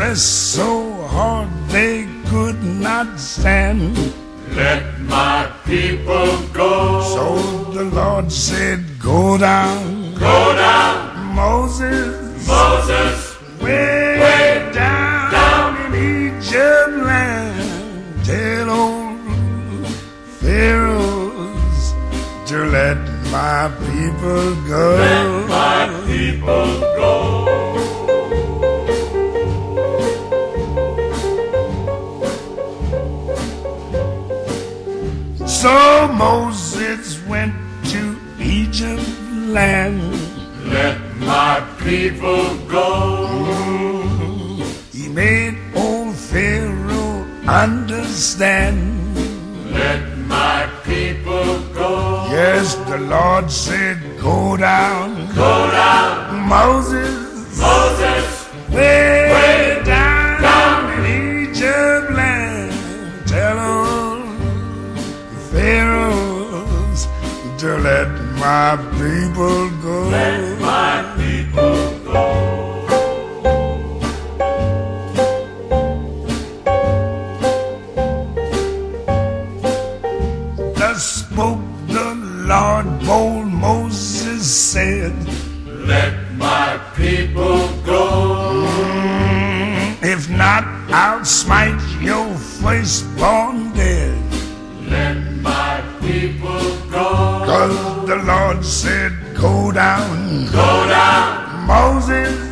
pressed so hard they could not stand. Let my people go. So the Lord said, go down. Go down. Moses, Moses, way down in Egypt land. Tell old Pharaohs to let my people go. let my people go. So Moses went to Egypt land. Let my people go. He made old Pharaoh understand. Let my people go. Yes, the Lord said, go down. Go down. Moses, Moses, way down in Egypt land. Tell old Pharaohs to let my people go. let my people go. Thus spoke the Lord, bold Moses said, Let my people go. if not, I'll smite your firstborn dead. Let my people go. 'Cause the Lord said, go down. Go down. Moses,